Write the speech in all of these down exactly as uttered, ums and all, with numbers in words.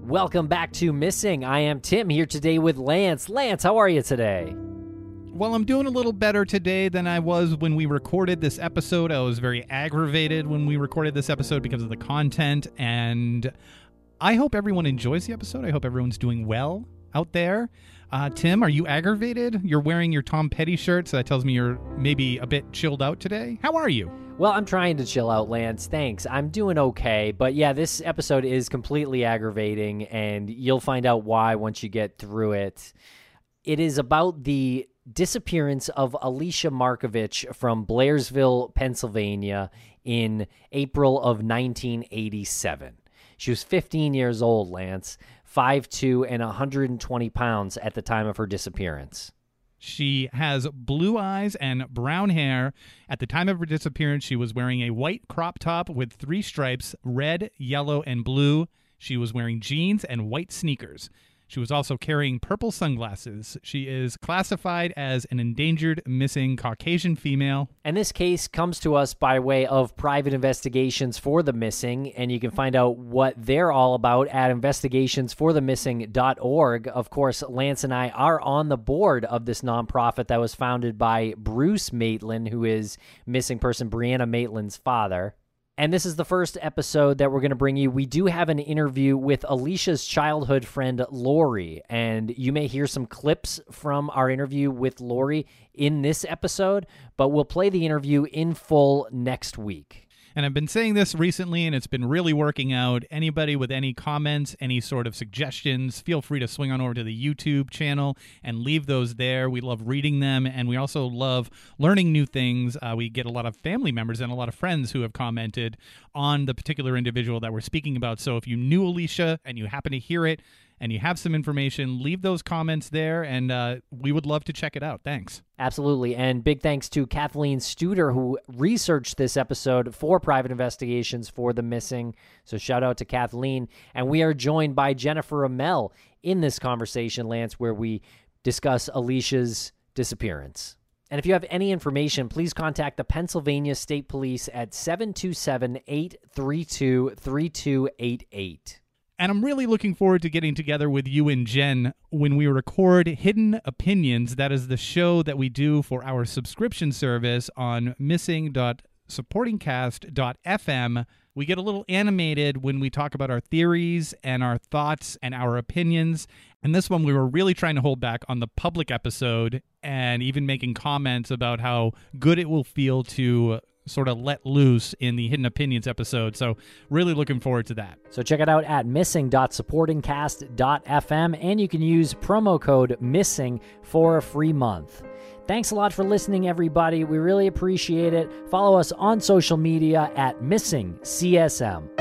Welcome back to Missing. I am Tim here today with Lance. Lance, how are you today? Well, I'm doing a little better today than I was when we recorded this episode. I was very aggravated when we recorded this episode because of the content, and I hope everyone enjoys the episode. I hope everyone's doing well out there. Uh, Tim, are you aggravated? You're wearing your Tom Petty shirt, so that tells me you're maybe a bit chilled out today. How are you? Well, I'm trying to chill out, Lance. Thanks. I'm doing okay. But yeah, this episode is completely aggravating, and you'll find out why once you get through it. It is about the disappearance of Alicia Markovich from Blairsville, Pennsylvania in April of nineteen eighty-seven. She was fifteen years old, Lance, five foot two and one hundred twenty pounds at the time of her disappearance. She has blue eyes and brown hair. At the time of her disappearance, she was wearing a white crop top with three stripes, red, yellow, and blue. She was wearing jeans and white sneakers. She was also carrying purple sunglasses. She is classified as an endangered missing Caucasian female. And this case comes to us by way of Private Investigations for the Missing, and you can find out what they're all about at investigations for the missing dot org. Of course, Lance and I are on the board of this nonprofit that was founded by Bruce Maitland, who is missing person Brianna Maitland's father. And this is the first episode that we're going to bring you. We do have an interview with Alicia's childhood friend, Lori, and you may hear some clips from our interview with Lori in this episode, but we'll play the interview in full next week. And I've been saying this recently, and it's been really working out. Anybody with any comments, any sort of suggestions, feel free to swing on over to the YouTube channel and leave those there. We love reading them, and we also love learning new things. Uh, we get a lot of family members and a lot of friends who have commented on the particular individual that we're speaking about. So if you knew Alicia and you happen to hear it and you have some information, leave those comments there, and uh, we would love to check it out. Thanks. Absolutely, and big thanks to Kathleen Studer, who researched this episode for Private Investigations for the Missing. So shout out to Kathleen. And we are joined by Jennifer Amell in this conversation, Lance, where we discuss Alicia's disappearance. And if you have any information, please contact the Pennsylvania State Police at seven two seven, eight three two, three two eight eight. And I'm really looking forward to getting together with you and Jen when we record Hidden Opinions. That is the show that we do for our subscription service on missing dot supporting cast dot f m. We get a little animated when we talk about our theories and our thoughts and our opinions. And this one, we were really trying to hold back on the public episode and even making comments about how good it will feel to sort of let loose in the Hidden Opinions episode. So really looking forward to that. So check it out at missing dot supporting cast dot f m, and you can use promo code MISSING for a free month. Thanks a lot for listening, everybody. We really appreciate it. Follow us on social media at Missing C S M.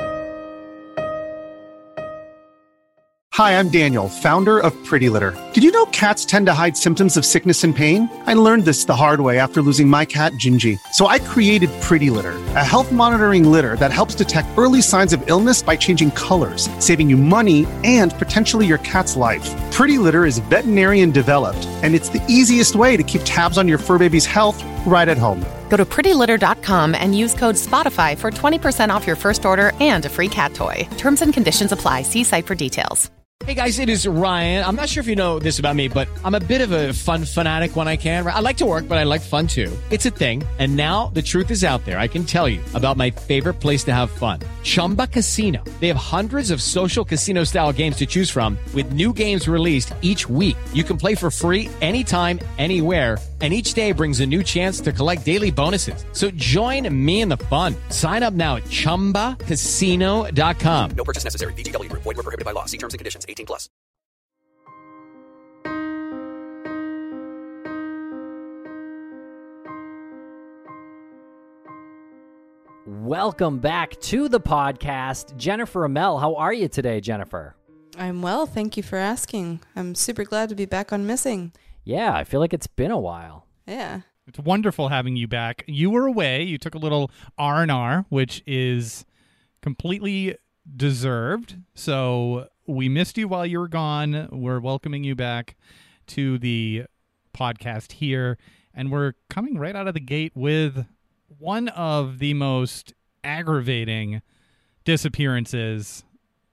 Hi, I'm Daniel, founder of Pretty Litter. Did you know cats tend to hide symptoms of sickness and pain? I learned this the hard way after losing my cat, Gingy. So I created Pretty Litter, a health monitoring litter that helps detect early signs of illness by changing colors, saving you money and potentially your cat's life. Pretty Litter is veterinarian developed, and it's the easiest way to keep tabs on your fur baby's health right at home. Go to pretty litter dot com and use code SPOTIFY for twenty percent off your first order and a free cat toy. Terms and conditions apply. See site for details. Hey guys, it is Ryan. I'm not sure if you know this about me, but I'm a bit of a fun fanatic when I can. I like to work, but I like fun too. It's a thing. And now the truth is out there. I can tell you about my favorite place to have fun. Chumba Casino. They have hundreds of social casino style games to choose from with new games released each week. You can play for free anytime, anywhere. And each day brings a new chance to collect daily bonuses. So join me in the fun. Sign up now at chumba casino dot com. No purchase necessary. V G W. Void where prohibited by law. See terms and conditions. eighteen plus. Welcome back to the podcast. Jennifer Amell, how are you today, Jennifer? I'm well, thank you for asking. I'm super glad to be back on Missing. Yeah, I feel like it's been a while. Yeah. It's wonderful having you back. You were away. You took a little R and R, which is completely deserved. So we missed you while you were gone. We're welcoming you back to the podcast here. And we're coming right out of the gate with one of the most aggravating disappearances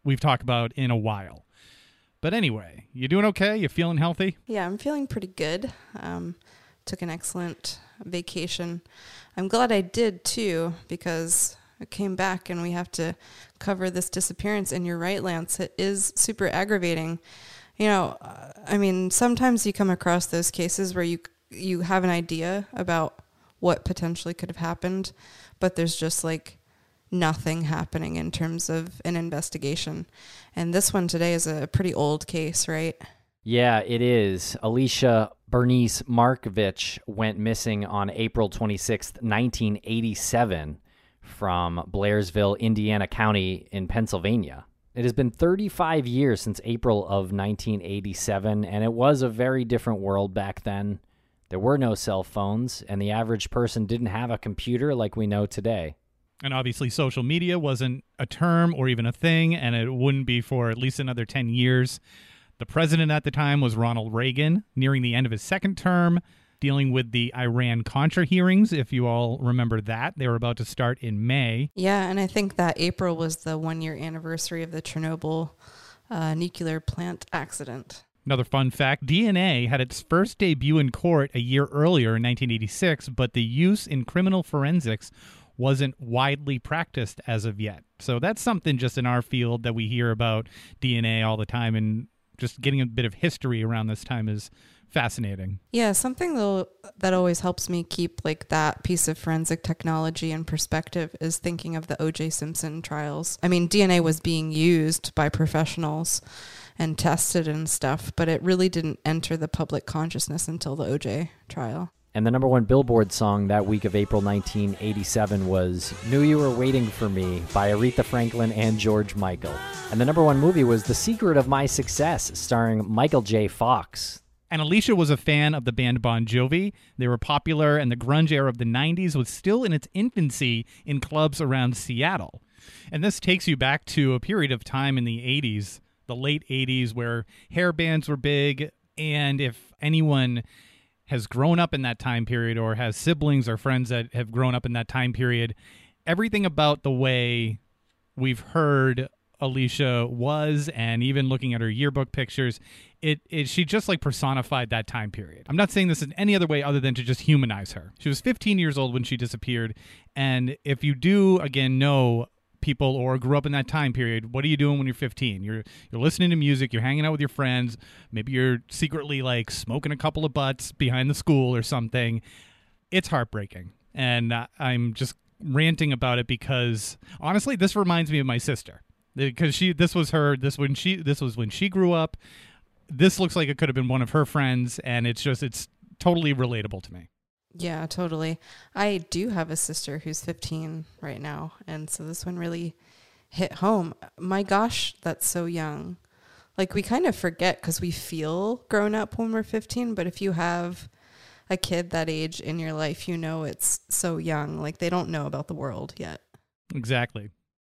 we've talked about in a while. But anyway, you doing okay? You feeling healthy? Yeah, I'm feeling pretty good. Um, took an excellent vacation. I'm glad I did too, because I came back and we have to cover this disappearance. And you're right, Lance, it is super aggravating. You know, uh, I mean, sometimes you come across those cases where you you have an idea about what potentially could have happened, but there's just like nothing happening in terms of an investigation. And this one today is a pretty old case, right? Yeah, it is. Alicia Bernice Markovich went missing on April twenty-sixth, nineteen eighty-seven from Blairsville, Indiana County in Pennsylvania. It has been thirty-five years since April of nineteen eighty-seven, and it was a very different world back then. There were no cell phones, and the average person didn't have a computer like we know today. And obviously social media wasn't a term or even a thing, and it wouldn't be for at least another ten years. The president at the time was Ronald Reagan, nearing the end of his second term, dealing with the Iran-Contra hearings, if you all remember that. They were about to start in May. Yeah, and I think that April was the one-year anniversary of the Chernobyl uh, nuclear plant accident. Another fun fact, D N A had its first debut in court a year earlier in nineteen eighty-six, but the use in criminal forensics wasn't widely practiced as of yet. So that's something just in our field that we hear about D N A all the time, and just getting a bit of history around this time is fascinating. Yeah, something though that always helps me keep like that piece of forensic technology in perspective is thinking of the O J Simpson trials. I mean, D N A was being used by professionals and tested and stuff, but it really didn't enter the public consciousness until the O J trial. And the number one Billboard song that week of April nineteen eighty-seven was Knew You Were Waiting for Me by Aretha Franklin and George Michael. And the number one movie was The Secret of My Success, starring Michael J. Fox. And Alicia was a fan of the band Bon Jovi. They were popular, and the grunge era of the nineties was still in its infancy in clubs around Seattle. And this takes you back to a period of time in the eighties, the late eighties, where hair bands were big. And if anyone has grown up in that time period or has siblings or friends that have grown up in that time period, everything about the way we've heard Alicia was, and even looking at her yearbook pictures, it, it she just like personified that time period. I'm not saying this in any other way other than to just humanize her. She was fifteen years old when she disappeared, and if you do, again, know people or grew up in that time period, what are you doing when you're fifteen? You're you're listening to music, you're hanging out with your friends, maybe you're secretly like smoking a couple of butts behind the school or something. It's heartbreaking, and uh, I'm just ranting about it because honestly, this reminds me of my sister. Because she, this was her, this when she, this was when she grew up. This looks like it could have been one of her friends, and it's just, it's totally relatable to me. Yeah, totally. I do have a sister who's fifteen right now, and so this one really hit home. My gosh, that's so young. Like, we kind of forget because we feel grown up when we're fifteen, but if you have a kid that age in your life, you know it's so young. Like, they don't know about the world yet. Exactly.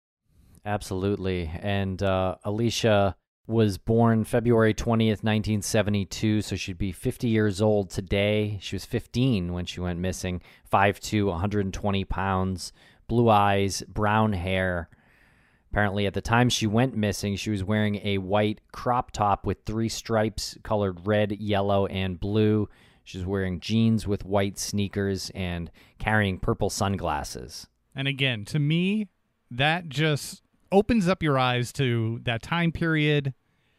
Absolutely. And uh, Alicia was born February twentieth, nineteen seventy-two, so she'd be fifty years old today. She was fifteen when she went missing, five foot two, one hundred twenty pounds, blue eyes, brown hair. Apparently, at the time she went missing, she was wearing a white crop top with three stripes colored red, yellow, and blue. She was wearing jeans with white sneakers and carrying purple sunglasses. And again, to me, that just opens up your eyes to that time period,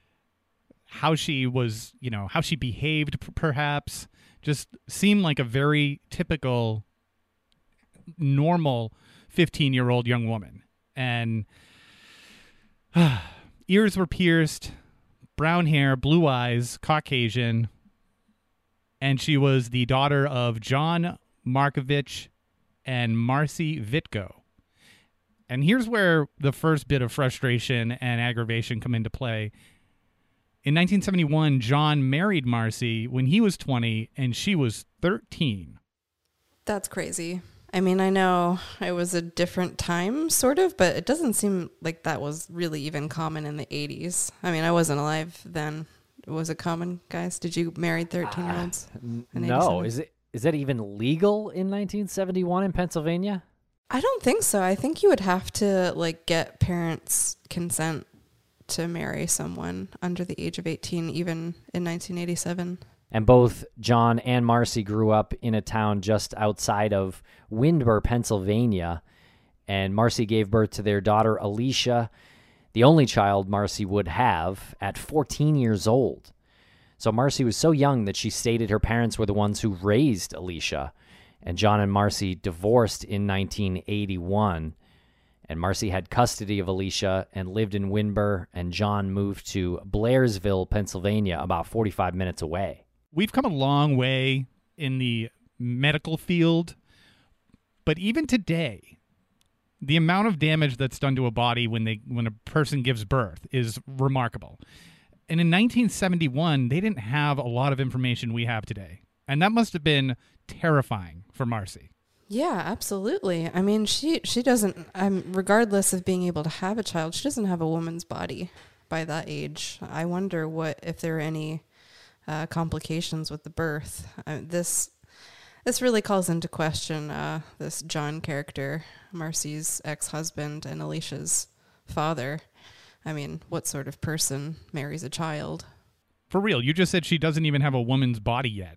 how she was, you know, how she behaved p- perhaps, just seemed like a very typical, normal fifteen-year-old young woman. And uh, ears were pierced, brown hair, blue eyes, Caucasian, and she was the daughter of John Markovich and Marcy Vitko. And here's where the first bit of frustration and aggravation come into play. In nineteen seventy-one, John married Marcy when he was twenty and she was thirteen. That's crazy. I mean, I know it was a different time, sort of, but it doesn't seem like that was really even common in the eighties. I mean, I wasn't alive then. Was it common, guys? Did you marry thirteen-year-olds? Uh, no. Is it is that even legal in nineteen seventy-one in Pennsylvania? I don't think so. I think you would have to like get parents' consent to marry someone under the age of eighteen, even in nineteen eighty-seven. And both John and Marcy grew up in a town just outside of Windber, Pennsylvania. And Marcy gave birth to their daughter, Alicia, the only child Marcy would have, at fourteen years old. So Marcy was so young that she stated her parents were the ones who raised Alicia. And John and Marcy divorced in nineteen eighty-one. And Marcy had custody of Alicia and lived in Windber, and John moved to Blairsville, Pennsylvania, about forty-five minutes away. We've come a long way in the medical field, but even today, the amount of damage that's done to a body when they when a person gives birth is remarkable. And in nineteen seventy-one, they didn't have a lot of information we have today. And that must have been terrifying for Marcy. Yeah, absolutely. I mean, she, she doesn't, um, regardless of being able to have a child, she doesn't have a woman's body by that age. I wonder what if there are any uh, complications with the birth. Uh, this this really calls into question uh, this John character, Marcy's ex-husband and Alicia's father. I mean, what sort of person marries a child? For real, you just said she doesn't even have a woman's body yet.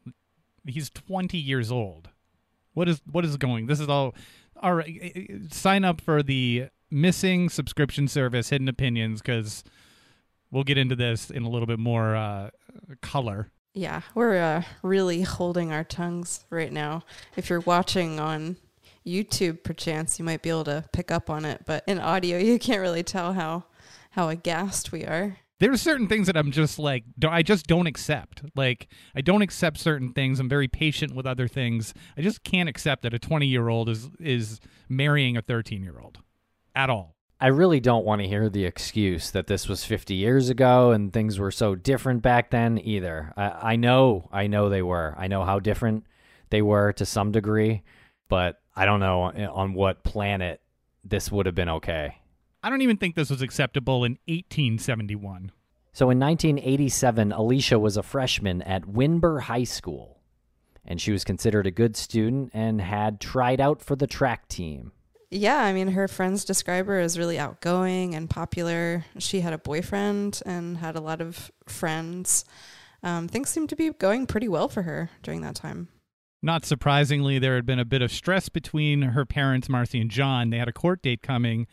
He's twenty years old. What is what is going? This is all. All right, sign up for the missing subscription service, Hidden Opinions, because we'll get into this in a little bit more uh, color. Yeah, we're uh, really holding our tongues right now. If you're watching on YouTube, perchance, you might be able to pick up on it, but in audio, you can't really tell how how aghast we are. There are certain things that I'm just like, I just don't accept. Like, I don't accept certain things. I'm very patient with other things. I just can't accept that a twenty-year-old is is marrying a thirteen-year-old at all. I really don't want to hear the excuse that this was fifty years ago and things were so different back then either. I, I know, I know they were. I know how different they were to some degree, but I don't know on what planet this would have been okay. I don't even think this was acceptable in eighteen seventy-one. So in nineteen eighty-seven, Alicia was a freshman at Windber High School, and she was considered a good student and had tried out for the track team. Yeah, I mean, her friends describe her as really outgoing and popular. She had a boyfriend and had a lot of friends. Um, things seemed to be going pretty well for her during that time. Not surprisingly, there had been a bit of stress between her parents, Marcy and John. They had a court date coming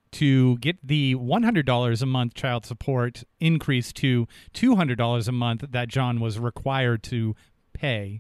to get the one hundred dollars a month child support increased to two hundred dollars a month that John was required to pay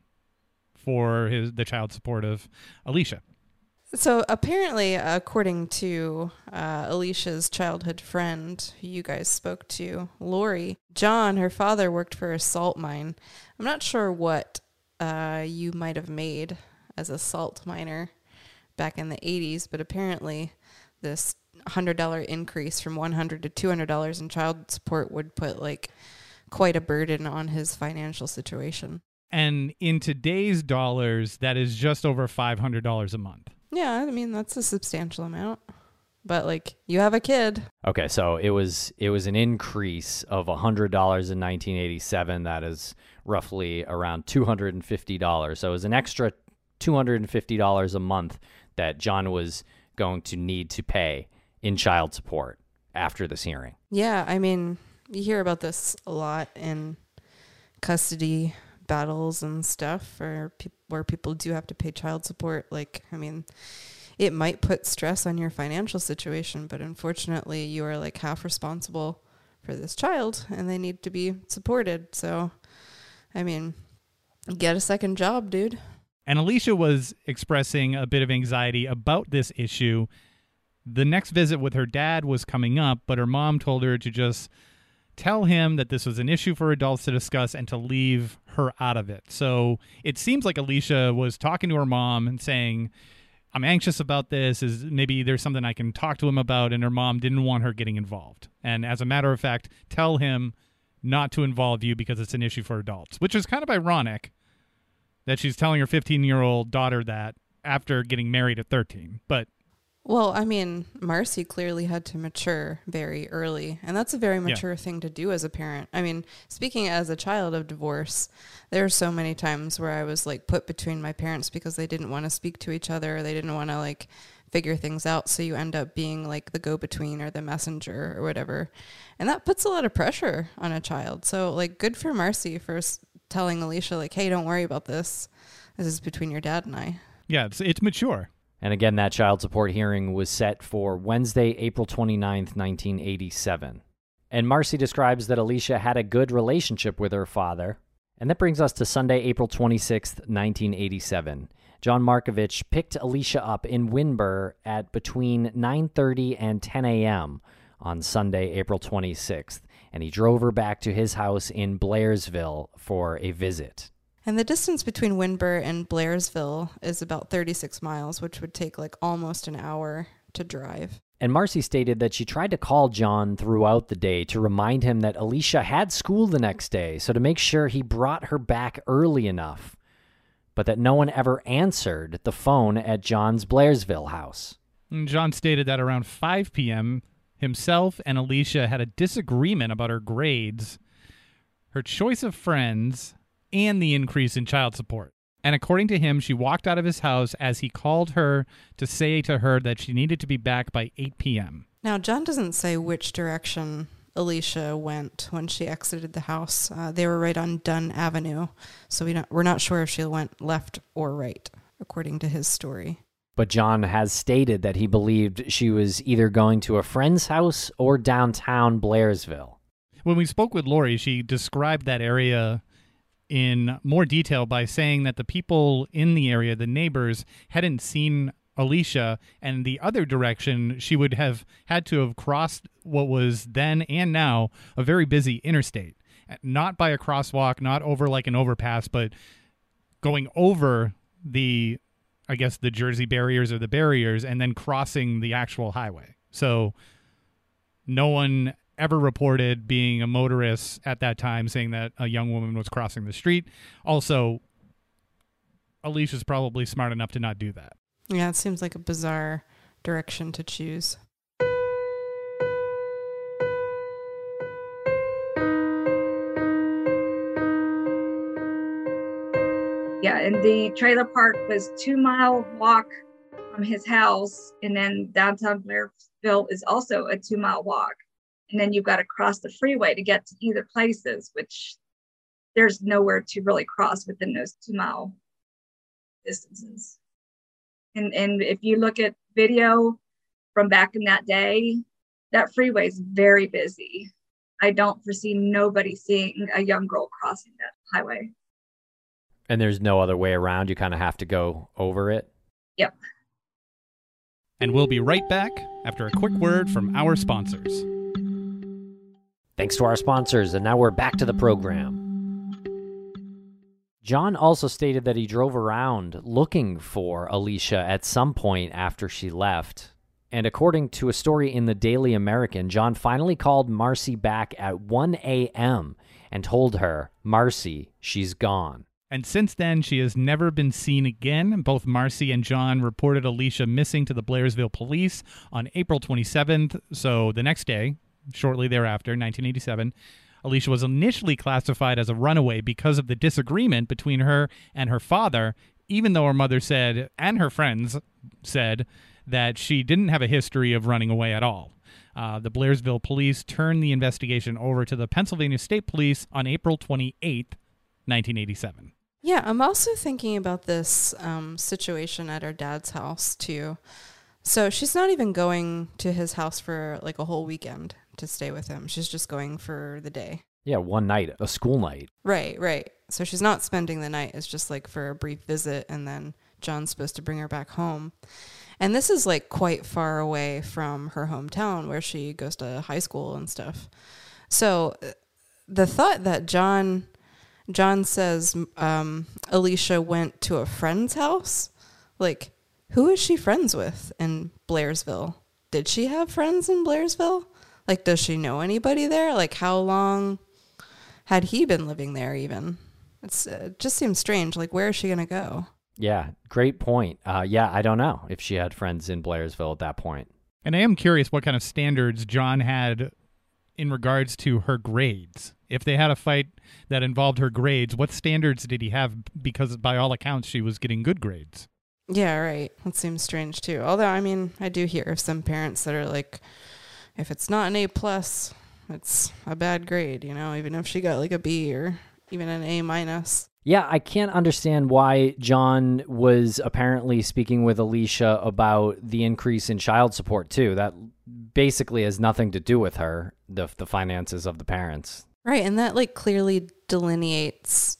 for his the child support of Alicia. So apparently, according to uh, Alicia's childhood friend, who you guys spoke to, Lori, John, her father, worked for a salt mine. I'm not sure what uh, you might have made as a salt miner back in the eighties, but apparently this one hundred dollars increase from one hundred dollars to two hundred dollars in child support would put like quite a burden on his financial situation. And in today's dollars, that is just over five hundred dollars a month. Yeah, I mean, that's a substantial amount. But like, you have a kid. Okay, so it was it was an increase of one hundred dollars in nineteen eighty-seven. That is roughly around two hundred fifty dollars. So it was an extra two hundred fifty dollars a month that John was going to need to pay in child support after this hearing. Yeah, I mean, you hear about this a lot in custody battles and stuff, or pe- where people do have to pay child support. Like, I mean, it might put stress on your financial situation, but unfortunately, you are like half responsible for this child, and they need to be supported. So, I mean, get a second job, dude. And Alicia was expressing a bit of anxiety about this issue. The next visit with her dad was coming up, but her mom told her to just tell him that this was an issue for adults to discuss and to leave her out of it. So it seems like Alicia was talking to her mom and saying, I'm anxious about this. Is maybe there's something I can talk to him about, and her mom didn't want her getting involved. And as a matter of fact, tell him not to involve you because it's an issue for adults, which is kind of ironic that she's telling her fifteen-year-old daughter that after getting married at thirteen. But well, I mean, Marcy clearly had to mature very early, and that's a very mature yeah. thing to do as a parent. I mean, speaking as a child of divorce, there are so many times where I was like put between my parents because they didn't want to speak to each other, or they didn't want to like figure things out. So you end up being like the go-between or the messenger or whatever. And that puts a lot of pressure on a child. So like good for Marcy for s- telling Alicia like, hey, don't worry about this. This is between your dad and I. Yeah, it's it's mature. And again, that child support hearing was set for Wednesday, April twenty-ninth, nineteen eighty-seven. And Marcy describes that Alicia had a good relationship with her father. And that brings us to Sunday, April twenty-sixth, nineteen eighty-seven. John Markovich picked Alicia up in Wynber at between nine thirty and ten a.m. on Sunday, April twenty-sixth. And he drove her back to his house in Blairsville for a visit. And the distance between Wynber and Blairsville is about thirty-six miles, which would take like almost an hour to drive. And Marcy stated that she tried to call John throughout the day to remind him that Alicia had school the next day, so to make sure he brought her back early enough, but that no one ever answered the phone at John's Blairsville house. And John stated that around five p.m., himself and Alicia had a disagreement about her grades, her choice of friends, and the increase in child support. And according to him, she walked out of his house as he called her to say to her that she needed to be back by eight p.m. Now, John doesn't say which direction Alicia went when she exited the house. Uh, they were right on Dunn Avenue, so we don't, we're not sure if she went left or right, according to his story. But John has stated that he believed she was either going to a friend's house or downtown Blairsville. When we spoke with Lori, she described that area in more detail by saying that the people in the area, the neighbors, hadn't seen Alicia, and the other direction she would have had to have crossed what was then and now a very busy interstate. Not by a crosswalk, not over like an overpass, but going over the, I guess, the Jersey barriers or the barriers and then crossing the actual highway. So no one ever reported being a motorist at that time saying that a young woman was crossing the street. Also, Alicia's probably smart enough to not do that. Yeah, it seems like a bizarre direction to choose. Yeah, and the trailer park was two mile walk from his house, and then downtown Blairsville is also a two mile walk. And then you've got to cross the freeway to get to either places, which there's nowhere to really cross within those two mile distances. And and if you look at video from back in that day, that freeway is very busy. I don't foresee nobody seeing a young girl crossing that highway. And there's no other way around. You kind of have to go over it. Yep. And we'll be right back after a quick word from our sponsors. Thanks to our sponsors, and now we're back to the program. John also stated that he drove around looking for Alicia at some point after she left. And according to a story in the Daily American, John finally called Marcy back at one a.m. and told her, Marcy, she's gone. And since then, she has never been seen again. Both Marcy and John reported Alicia missing to the Blairsville police on April twenty-seventh, so the next day, shortly thereafter, nineteen eighty-seven, Alicia was initially classified as a runaway because of the disagreement between her and her father, even though her mother said, and her friends said, that she didn't have a history of running away at all. Uh, the Blairsville police turned the investigation over to the Pennsylvania State Police on April twenty-eighth, nineteen eighty-seven. Yeah, I'm also thinking about this um, situation at her dad's house, too. So she's not even going to his house for like a whole weekend to stay with him. She's just going for the day. Yeah, one night, a school night. Right, right. So she's not spending the night. It's just like for a brief visit, and then John's supposed to bring her back home. And this is like quite far away from her hometown where she goes to high school and stuff. So the thought that John... John says um, Alicia went to a friend's house. Like, who is she friends with in Blairsville? Did she have friends in Blairsville? Like, does she know anybody there? Like, how long had he been living there even? It's, uh, it just seems strange. Like, where is she going to go? Yeah, great point. Uh, yeah, I don't know if she had friends in Blairsville at that point. And I am curious what kind of standards John had in regards to her grades. If they had a fight that involved her grades, what standards did he have? Because by all accounts, she was getting good grades. Yeah, right. That seems strange too. Although, I mean, I do hear of some parents that are like, if it's not an A plus, it's a bad grade, you know, even if she got like a B or even an A minus. Yeah, I can't understand why John was apparently speaking with Alicia about the increase in child support too. That basically has nothing to do with her, the the finances of the parents. Right, and that like clearly delineates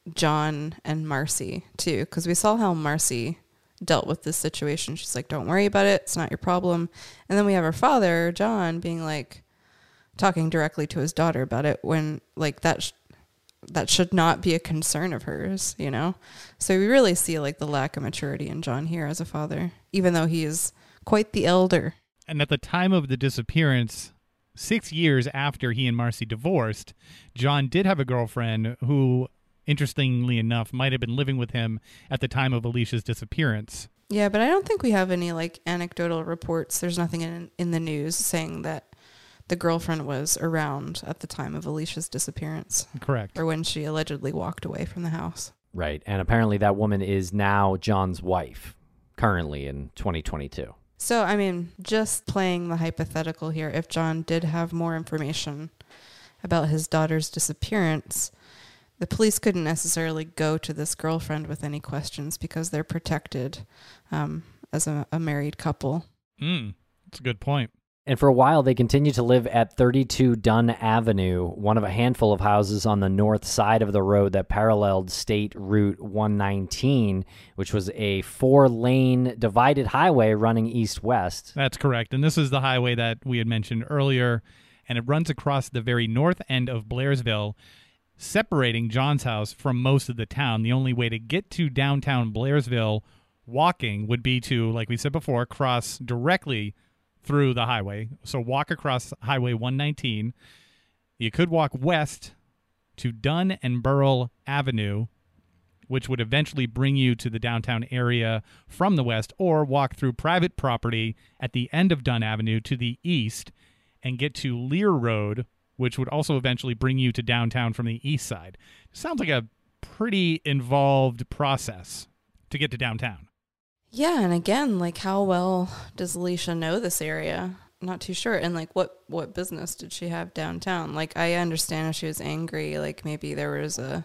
John and Marcy too, because we saw how Marcy dealt with this situation. She's like, don't worry about it, it's not your problem. And then we have her father, John, being like, talking directly to his daughter about it when like that sh- that should not be a concern of hers, you know? So we really see like the lack of maturity in John here as a father, even though he is quite the elder. And at the time of the disappearance, six years after he and Marcy divorced, John did have a girlfriend who, interestingly enough, might have been living with him at the time of Alicia's disappearance. Yeah, but I don't think we have any like anecdotal reports. There's nothing in in the news saying that the girlfriend was around at the time of Alicia's disappearance. Correct. Or when she allegedly walked away from the house. Right, and apparently that woman is now John's wife, currently in twenty twenty-two. So, I mean, just playing the hypothetical here, if John did have more information about his daughter's disappearance, the police couldn't necessarily go to this girlfriend with any questions because they're protected um, as a, a married couple. Mm, that's a good point. And for a while, they continued to live at thirty-two Dunn Avenue, one of a handful of houses on the north side of the road that paralleled State Route one nineteen, which was a four-lane divided highway running east-west. That's correct. And this is the highway that we had mentioned earlier, and it runs across the very north end of Blairsville, separating John's house from most of the town. The only way to get to downtown Blairsville walking would be to, like we said before, cross directly through the highway. So walk across Highway one nineteen. You could walk west to Dunn and Burrell Avenue, which would eventually bring you to the downtown area from the west, or walk through private property at the end of Dunn Avenue to the east and get to Lear Road, which would also eventually bring you to downtown from the east side. Sounds like a pretty involved process to get to downtown. Yeah, and again, like how well does Alicia know this area? Not too sure. And like what, what business did she have downtown? Like I understand if she was angry, like maybe there was a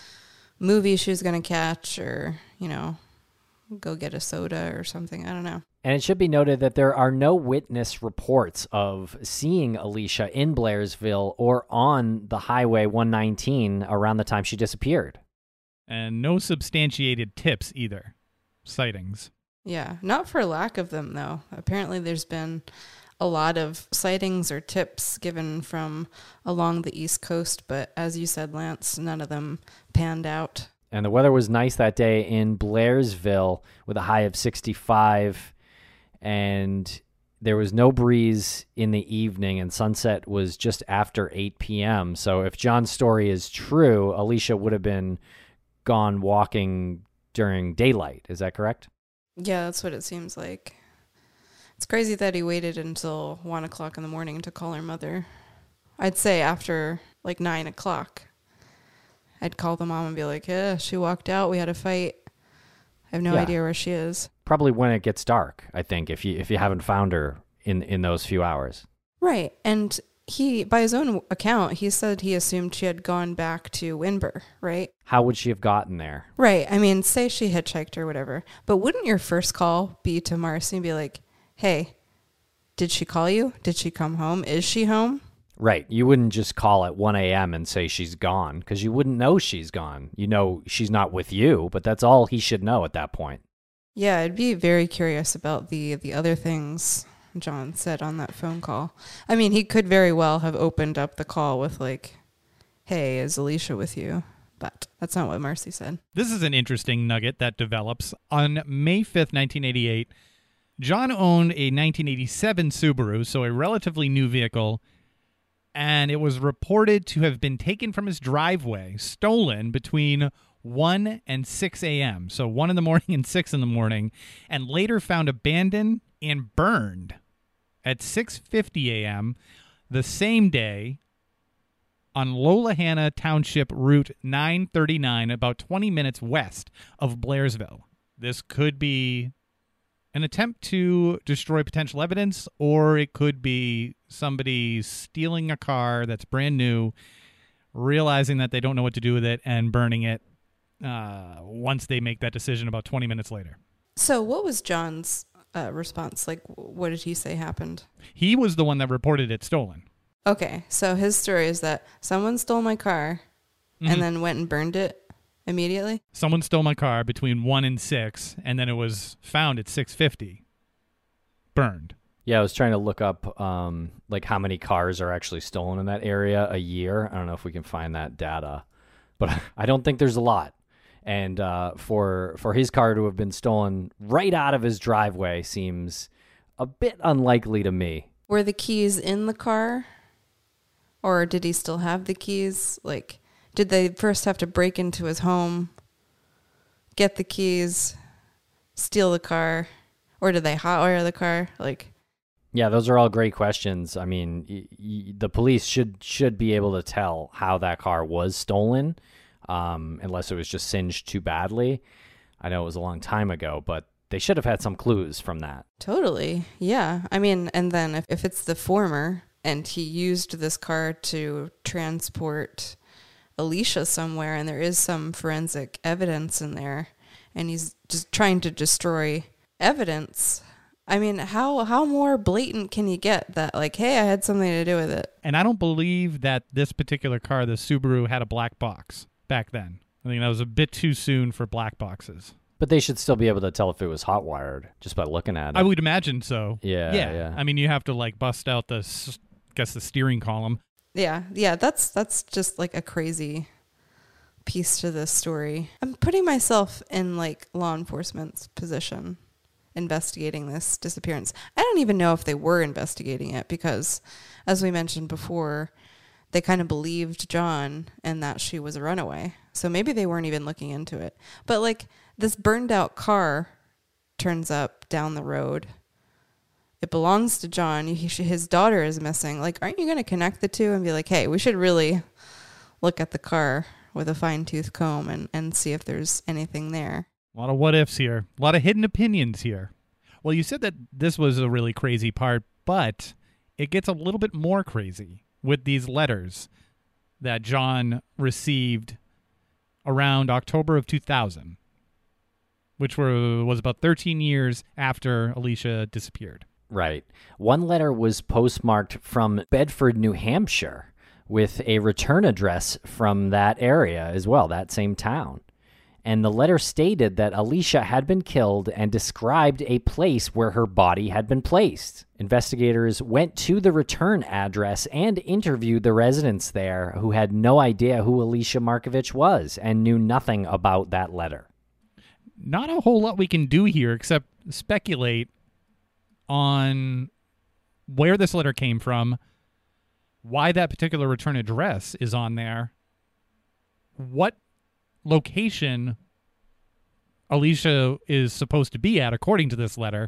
movie she was going to catch or, you know, go get a soda or something. I don't know. And it should be noted that there are no witness reports of seeing Alicia in Blairsville or on the Highway one nineteen around the time she disappeared. And no substantiated tips either. Sightings. Yeah, not for lack of them, though. Apparently there's been a lot of sightings or tips given from along the East Coast, but as you said, Lance, none of them panned out. And the weather was nice that day in Blairsville with a high of sixty-five, and there was no breeze in the evening, and sunset was just after eight p.m. So if John's story is true, Alicia would have been gone walking during daylight. Is that correct? Yeah, that's what it seems like. It's crazy that he waited until one o'clock in the morning to call her mother. I'd say after like nine o'clock, I'd call the mom and be like, yeah, she walked out. We had a fight. I have no Yeah. idea where she is. Probably when it gets dark, I think, if you if you haven't found her in, in those few hours. Right. And he, by his own account, he said he assumed she had gone back to Winburn, right? How would she have gotten there? Right. I mean, say she hitchhiked or whatever. But wouldn't your first call be to Marcy and be like, hey, did she call you? Did she come home? Is she home? Right. You wouldn't just call at one a.m. and say she's gone, because you wouldn't know she's gone. You know she's not with you, but that's all he should know at that point. Yeah, I'd be very curious about the, the other things John said on that phone call. I mean, he could very well have opened up the call with like, hey, is Alicia with you? But that's not what Marcy said. This is an interesting nugget that develops. On May fifth, nineteen eighty-eight, John owned a nineteen eighty-seven Subaru, so a relatively new vehicle, and it was reported to have been taken from his driveway, stolen between one and six a.m., so one in the morning and six in the morning, and later found abandoned and burned at six fifty a.m. the same day on Lolahanna Township Route nine thirty-nine, about twenty minutes west of Blairsville. This could be an attempt to destroy potential evidence, or it could be somebody stealing a car that's brand new, realizing that they don't know what to do with it, and burning it uh, once they make that decision about twenty minutes later. So what was John's uh, response? Like, what did he say happened? He was the one that reported it stolen. Okay, so his story is that someone stole my car Mm-hmm. and then went and burned it immediately? Someone stole my car between one and six, and then it was found at six fifty, burned. Yeah, I was trying to look up um, like how many cars are actually stolen in that area a year. I don't know if we can find that data, but I don't think there's a lot. And uh, for for his car to have been stolen right out of his driveway seems a bit unlikely to me. Were the keys in the car? Or did he still have the keys? Like, did they first have to break into his home, get the keys, steal the car, or did they hotwire the car? Like, yeah, those are all great questions. I mean, y- y- the police should should be able to tell how that car was stolen, um, unless it was just singed too badly. I know it was a long time ago, but they should have had some clues from that. totally. Yeah. I mean, and then if, if it's the former and he used this car to transport Alicia somewhere and there is some forensic evidence in there and he's just trying to destroy evidence, I mean, how how more blatant can you get that, like, hey, I had something to do with it? And I don't believe that this particular car, the Subaru, had a black box back then. I think that was a bit too soon for black boxes. But they should still be able to tell if it was hot wired just by looking at it. I would imagine so. Yeah, yeah. yeah. I mean, you have to like bust out the, s- guess the steering column. Yeah, yeah, that's that's just like a crazy piece to this story. I'm putting myself in like law enforcement's position investigating this disappearance. I don't even know if they were investigating it because, as we mentioned before, they kind of believed John and that she was a runaway. So maybe they weren't even looking into it. But like this burned out car turns up down the road. It belongs to John. He, his daughter is missing. Like, aren't you going to connect the two and be like, hey, we should really look at the car with a fine-tooth comb and, and see if there's anything there? A lot of what ifs here. A lot of hidden opinions here. Well, you said that this was a really crazy part, but it gets a little bit more crazy with these letters that John received around October of two thousand, which were was about thirteen years after Alicia disappeared. Right. One letter was postmarked from Bedford, New Hampshire, with a return address from that area as well, that same town. And the letter stated that Alicia had been killed and described a place where her body had been placed. Investigators went to the return address and interviewed the residents there who had no idea who Alicia Markovich was and knew nothing about that letter. Not a whole lot we can do here except speculate on where this letter came from, why that particular return address is on there, what location Alicia is supposed to be at according to this letter,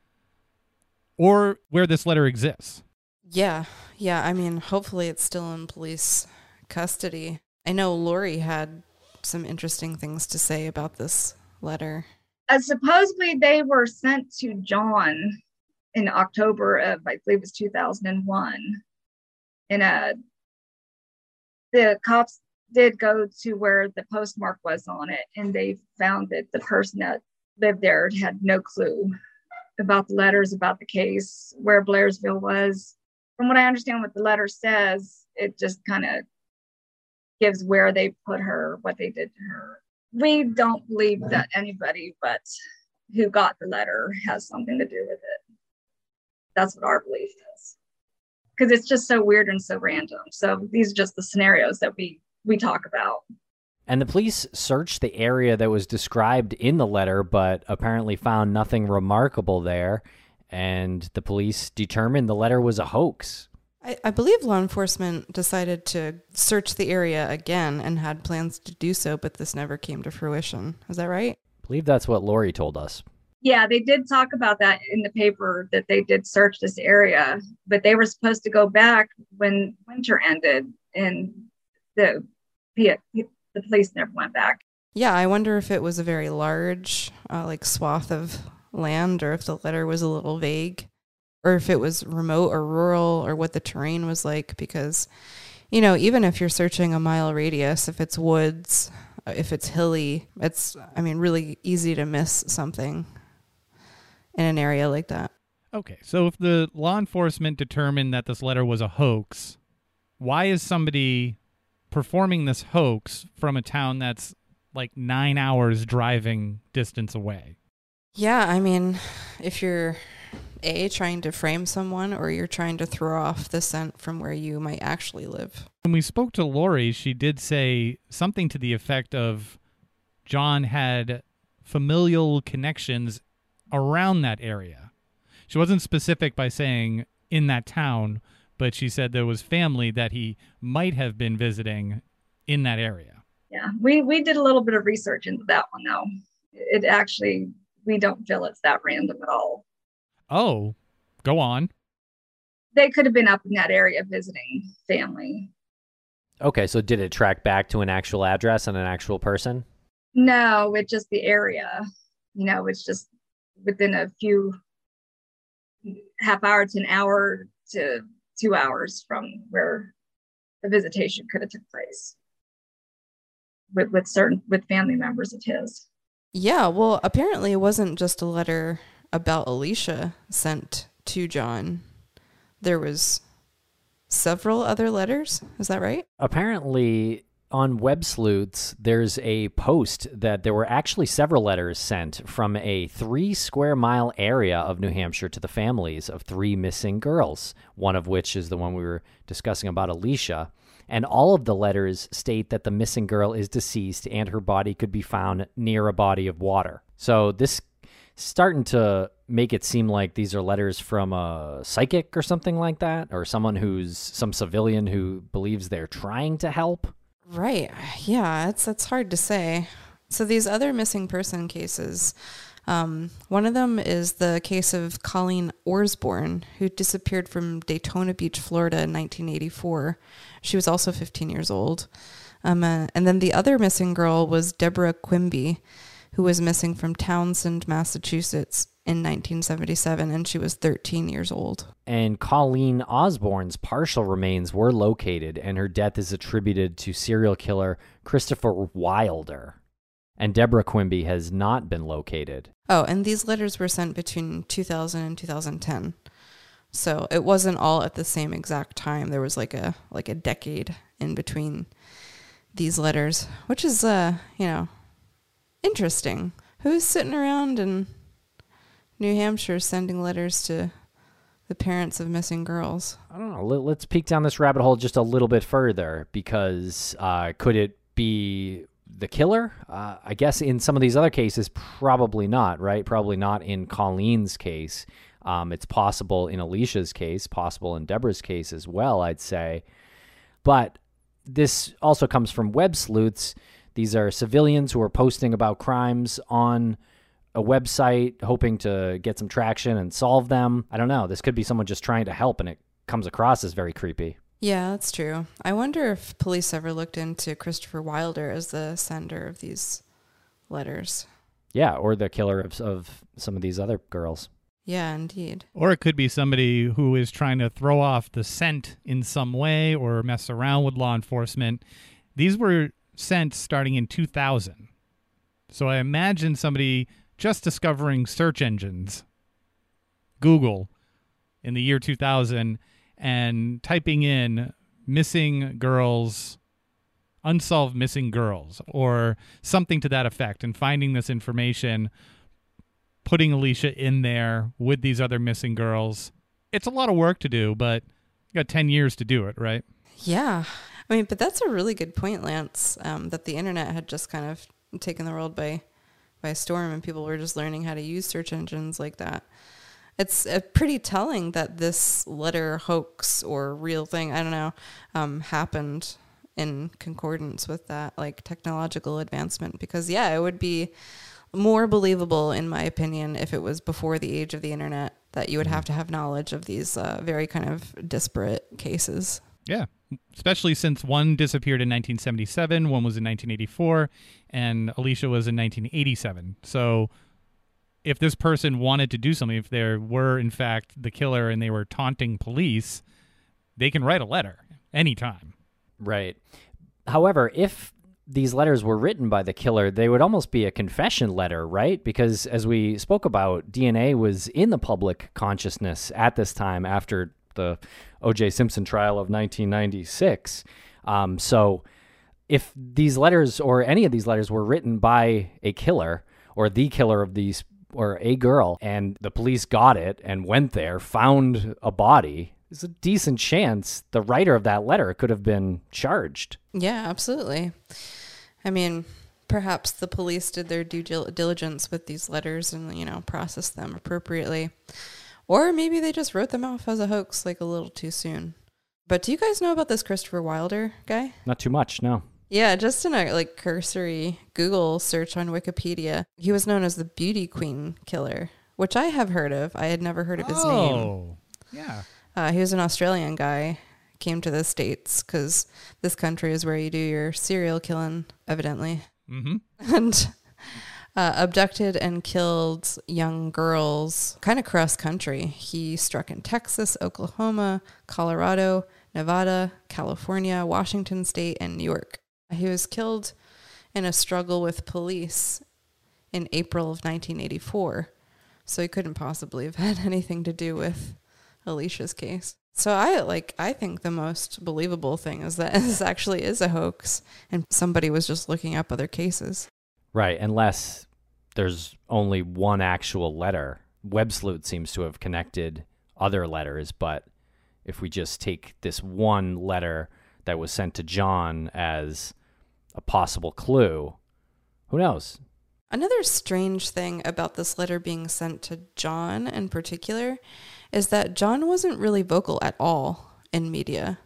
or where this letter exists. Yeah, yeah. I mean, hopefully it's still in police custody. I know Lori had some interesting things to say about this letter. Uh, supposedly they were sent to John in October of, I believe it was two thousand one. And uh, the cops did go to where the postmark was on it, and they found that the person that lived there had no clue about the letters, about the case, where Blairsville was. From what I understand what the letter says, it just kind of gives where they put her, what they did to her. We don't believe that anybody but who got the letter has something to do with it. That's what our belief is. Because it's just so weird and so random. So these are just the scenarios that we, we talk about. And the police searched the area that was described in the letter, but apparently found nothing remarkable there. And the police determined the letter was a hoax. I, I believe law enforcement decided to search the area again and had plans to do so, but this never came to fruition. Is that right? I believe that's what Lori told us. Yeah, they did talk about that in the paper, that they did search this area, but they were supposed to go back when winter ended, and the the police never went back. Yeah, I wonder if it was a very large, uh, like, swath of land, or if the letter was a little vague, or if it was remote or rural, or what the terrain was like. Because, you know, even if you're searching a mile radius, if it's woods, if it's hilly, it's, I mean, really easy to miss something in an area like that. Okay, so if the law enforcement determined that this letter was a hoax, why is somebody performing this hoax from a town that's like nine hours driving distance away? Yeah, I mean, if you're A, trying to frame someone, or you're trying to throw off the scent from where you might actually live. When we spoke to Lori, she did say something to the effect of John had familial connections around that area. She wasn't specific by saying in that town, but she said there was family that he might have been visiting in that area. Yeah, we, we did a little bit of research into that one, though. It actually, we don't feel it's that random at all. Oh, go on. They could have been up in that area visiting family. Okay, so did it track back to an actual address and an actual person? No, it's just the area. You know, it's just within a few half hour to an hour to two hours from where the visitation could have took place with, with certain, with family members of his. Yeah, well, apparently it wasn't just a letter about Alicia sent to John. There was several other letters. Is that right? Apparently, on Web Sleuths, there's a post that there were actually several letters sent from a three square mile area of New Hampshire to the families of three missing girls, one of which is the one we were discussing about Alicia. And all of the letters state that the missing girl is deceased and her body could be found near a body of water. So this starting to make it seem like these are letters from a psychic or something like that, or someone who's some civilian who believes they're trying to help. Right. Yeah, it's it's hard to say. So these other missing person cases, um, one of them is the case of Colleen Orsborn, who disappeared from Daytona Beach, Florida in nineteen eighty-four. She was also fifteen years old. Um, uh, and then the other missing girl was Deborah Quimby, who was missing from Townsend, Massachusetts in nineteen seventy-seven, and she was thirteen years old. And Colleen Osborne's partial remains were located, and her death is attributed to serial killer Christopher Wilder. And Deborah Quimby has not been located. Oh, and these letters were sent between two thousand and two thousand ten. So it wasn't all at the same exact time. There was like a like a decade in between these letters, which is, uh, you know, interesting. Who's sitting around in New Hampshire sending letters to the parents of missing girls? I don't know. Let's peek down this rabbit hole just a little bit further, because uh, could it be the killer? Uh, I guess in some of these other cases, probably not, right? Probably not in Colleen's case. Um, it's possible in Alicia's case, possible in Deborah's case as well, I'd say. But this also comes from Web Sleuths. These are civilians who are posting about crimes on a website, hoping to get some traction and solve them. I don't know. This could be someone just trying to help, and it comes across as very creepy. Yeah, that's true. I wonder if police ever looked into Christopher Wilder as the sender of these letters. Yeah, or the killer of, of some of these other girls. Yeah, indeed. Or it could be somebody who is trying to throw off the scent in some way or mess around with law enforcement. These were sent starting in two thousand. So I imagine somebody just discovering search engines, Google, in the year two thousand, and typing in missing girls, unsolved missing girls, or something to that effect, and finding this information, putting Alicia in there with these other missing girls. It's a lot of work to do, but you got ten years to do it, right? Yeah. I mean, but that's a really good point, Lance, um, that the internet had just kind of taken the world by, by storm, and people were just learning how to use search engines like that. It's uh, pretty telling that this letter hoax or real thing, I don't know, um, happened in concordance with that, like, technological advancement. Because, yeah, it would be more believable, in my opinion, if it was before the age of the internet, that you would have to have knowledge of these uh, very kind of disparate cases. Yeah, especially since one disappeared in nineteen seventy-seven, one was in nineteen eighty-four, and Alicia was in nineteen eighty-seven. So if this person wanted to do something, if they were, in fact, the killer and they were taunting police, they can write a letter anytime. Right. However, if these letters were written by the killer, they would almost be a confession letter, right? Because as we spoke about, D N A was in the public consciousness at this time after the O J Simpson trial of nineteen ninety-six. Um, so if these letters or any of these letters were written by a killer or the killer of these or a girl, and the police got it and went there, found a body, there's a decent chance the writer of that letter could have been charged. Yeah, absolutely. I mean, perhaps the police did their due diligence with these letters and, you know, processed them appropriately. Or maybe they just wrote them off as a hoax like a little too soon. But do you guys know about this Christopher Wilder guy? Not too much, no. Yeah, just in a like cursory Google search on Wikipedia, he was known as the Beauty Queen Killer, which I have heard of. I had never heard of his oh, name. Oh, yeah. Uh, he was an Australian guy, came to the States because this country is where you do your serial killing, evidently. Mm-hmm. And uh, abducted and killed young girls kind of cross country. He struck in Texas, Oklahoma, Colorado, Nevada, California, Washington State, and New York. He was killed in a struggle with police in April of nineteen eighty-four. So he couldn't possibly have had anything to do with Alicia's case. So I like I think the most believable thing is that this actually is a hoax and somebody was just looking up other cases. Right, unless there's only one actual letter. Web Sleuth seems to have connected other letters, but if we just take this one letter that was sent to John as a possible clue, who knows? Another strange thing about this letter being sent to John in particular is that John wasn't really vocal at all in media.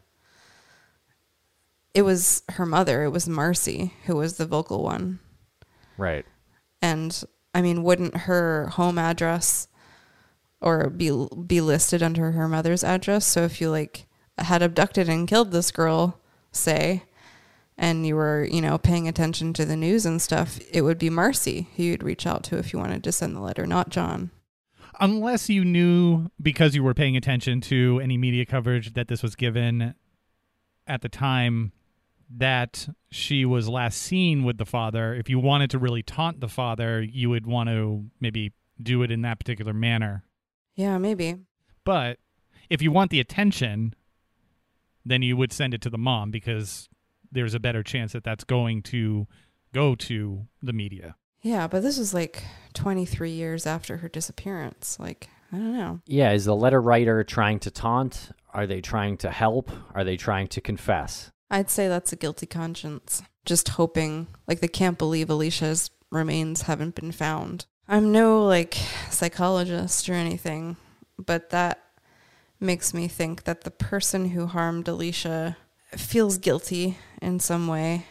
It was her mother, it was Marcy, who was the vocal one. Right. And, I mean, wouldn't her home address or be be listed under her mother's address? So if you, like, had abducted and killed this girl, say, and you were, you know, paying attention to the news and stuff, it would be Marcy who you'd reach out to if you wanted to send the letter, not John. Unless you knew, because you were paying attention to any media coverage that this was given at the time, that she was last seen with the father. If you wanted to really taunt the father, you would want to maybe do it in that particular manner. Yeah, maybe. But if you want the attention, then you would send it to the mom, because there's a better chance that that's going to go to the media. Yeah, but this was like twenty-three years after her disappearance. Like, I don't know. Yeah, is the letter writer trying to taunt? Are they trying to help? Are they trying to confess? I'd say that's a guilty conscience. Just hoping, like, they can't believe Alicia's remains haven't been found. I'm no, like, psychologist or anything, but that makes me think that the person who harmed Alicia feels guilty in some way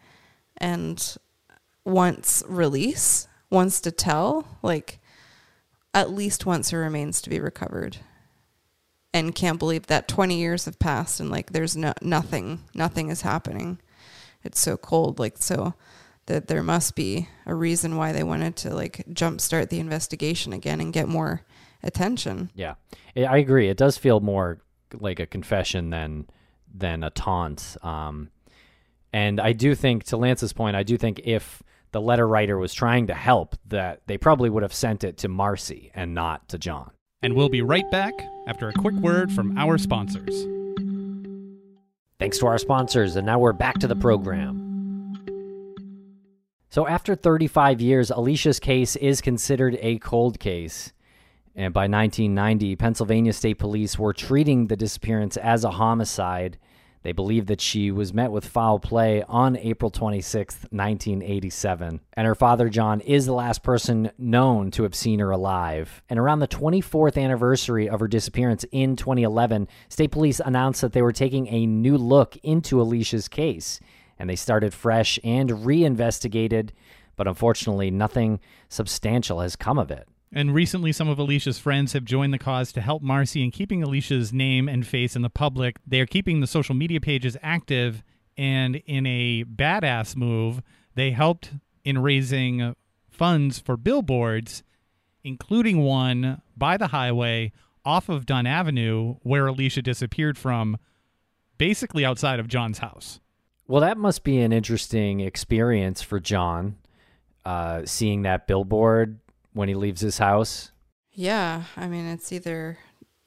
and wants release, wants to tell, like, at least wants her remains to be recovered, and can't believe that twenty years have passed and, like, there's no nothing, nothing is happening. It's so cold, like, so that there must be a reason why they wanted to, like, jumpstart the investigation again and get more attention. Yeah, I agree. It does feel more like a confession than than a taunt. Um, and I do think, to Lance's point, I do think if the letter writer was trying to help, that they probably would have sent it to Marcy and not to John. And we'll be right back after a quick word from our sponsors. Thanks to our sponsors, and now we're back to the program. So after thirty-five years, Alicia's case is considered a cold case. And by nineteen ninety, Pennsylvania State Police were treating the disappearance as a homicide. They believed that she was met with foul play on April twenty-sixth, nineteen eighty-seven. And her father, John, is the last person known to have seen her alive. And around the twenty-fourth anniversary of her disappearance in twenty eleven, State Police announced that they were taking a new look into Alicia's case. And they started fresh and reinvestigated, but unfortunately, nothing substantial has come of it. And recently, some of Alicia's friends have joined the cause to help Marcy in keeping Alicia's name and face in the public. They are keeping the social media pages active, and in a badass move, they helped in raising funds for billboards, including one by the highway off of Dunn Avenue, where Alicia disappeared from, basically outside of John's house. Well, that must be an interesting experience for John, uh, seeing that billboard when he leaves his house. Yeah, I mean, it's either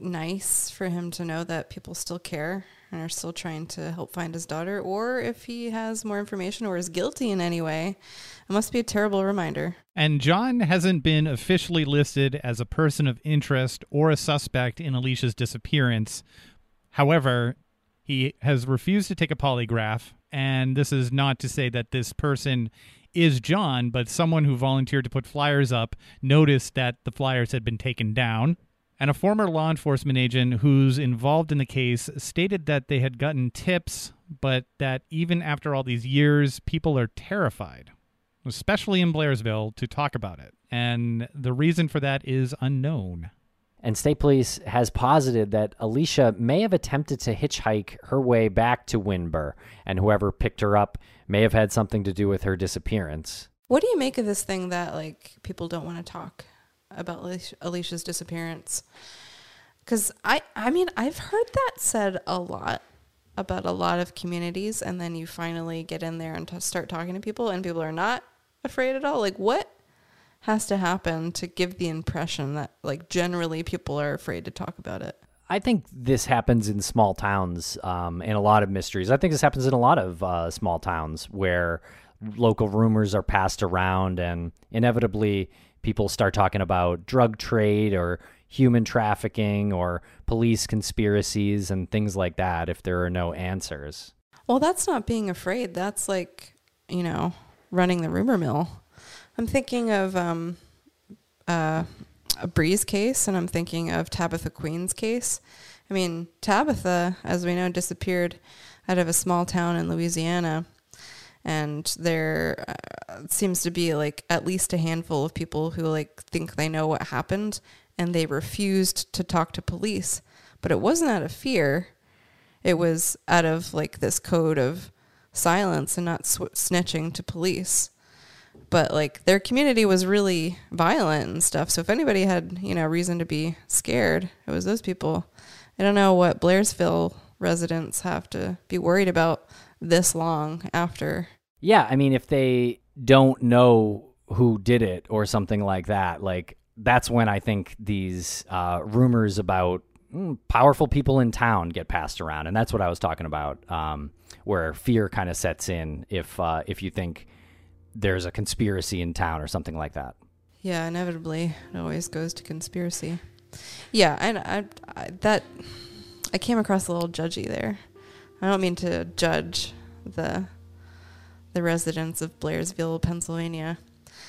nice for him to know that people still care and are still trying to help find his daughter, or if he has more information or is guilty in any way, it must be a terrible reminder. And John hasn't been officially listed as a person of interest or a suspect in Alicia's disappearance. However, he has refused to take a polygraph, and this is not to say that this person is John, but someone who volunteered to put flyers up noticed that the flyers had been taken down. And a former law enforcement agent who's involved in the case stated that they had gotten tips, but that even after all these years, people are terrified, especially in Blairsville, to talk about it. And the reason for that is unknown. And state police has posited that Alicia may have attempted to hitchhike her way back to Windber, and whoever picked her up may have had something to do with her disappearance. What do you make of this thing that, like, people don't want to talk about Alicia, Alicia's disappearance? Because I, I mean, I've heard that said a lot about a lot of communities, and then you finally get in there and t- start talking to people, and people are not afraid at all. Like, what has to happen to give the impression that, like, generally people are afraid to talk about it? I think this happens in small towns, um, in a lot of mysteries. I think this happens in a lot of uh, small towns where local rumors are passed around, and inevitably people start talking about drug trade or human trafficking or police conspiracies and things like that if there are no answers. Well, that's not being afraid. That's like, you know, running the rumor mill. I'm thinking of um, uh, a Breeze case, and I'm thinking of Tabitha Queen's case. I mean, Tabitha, as we know, disappeared out of a small town in Louisiana, and there uh, seems to be like at least a handful of people who like think they know what happened, and they refused to talk to police. But it wasn't out of fear. It was out of like this code of silence and not sw- snitching to police. But like their community was really violent and stuff. So if anybody had, you know, reason to be scared, it was those people. I don't know what Blairsville residents have to be worried about this long after. Yeah, I mean, if they don't know who did it or something like that, like that's when I think these uh, rumors about mm, powerful people in town get passed around. And that's what I was talking about, um, where fear kind of sets in if uh, if you think there's a conspiracy in town or something like that. Yeah, inevitably it always goes to conspiracy. Yeah, and I, I that I came across a little judgy there. I don't mean to judge the the residents of Blairsville, Pennsylvania.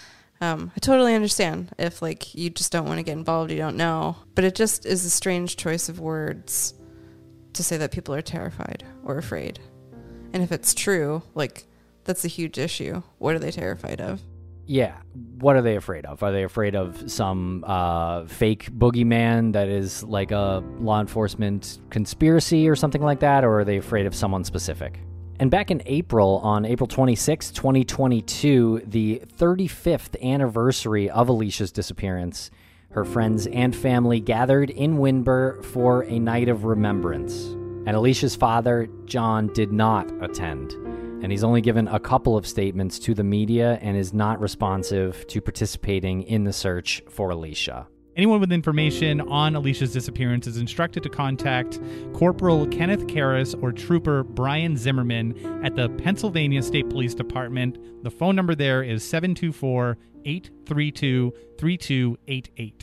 Um, I totally understand if like you just don't want to get involved, you don't know. But it just is a strange choice of words to say that people are terrified or afraid. And if it's true, like that's a huge issue. What are they terrified of? Yeah. What are they afraid of? Are they afraid of some uh, fake boogeyman that is like a law enforcement conspiracy or something like that? Or are they afraid of someone specific? And back in April, on April twenty-sixth, twenty twenty-two, the thirty-fifth anniversary of Alicia's disappearance, her friends and family gathered in Windber for a night of remembrance. And Alicia's father, John, did not attend. And he's only given a couple of statements to the media and is not responsive to participating in the search for Alicia. Anyone with information on Alicia's disappearance is instructed to contact Corporal Kenneth Karras or Trooper Brian Zimmerman at the Pennsylvania State Police Department. The phone number there is seven two four, eight three two, three two eight eight.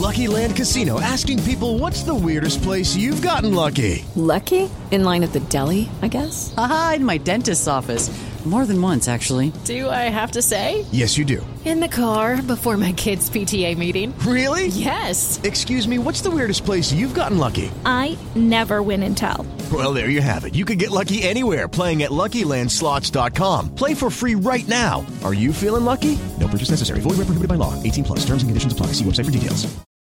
Lucky Land Casino, asking people, what's the weirdest place you've gotten lucky? Lucky? In line at the deli, I guess? Aha, in my dentist's office. More than once, actually. Do I have to say? Yes, you do. In the car before my kids' P T A meeting. Really? Yes. Excuse me, what's the weirdest place you've gotten lucky? I never win and tell. Well, there you have it. You can get lucky anywhere, playing at Lucky Land Slots dot com. Play for free right now. Are you feeling lucky? No purchase necessary. Void where prohibited by law. eighteen plus. Terms and conditions apply. See website for details.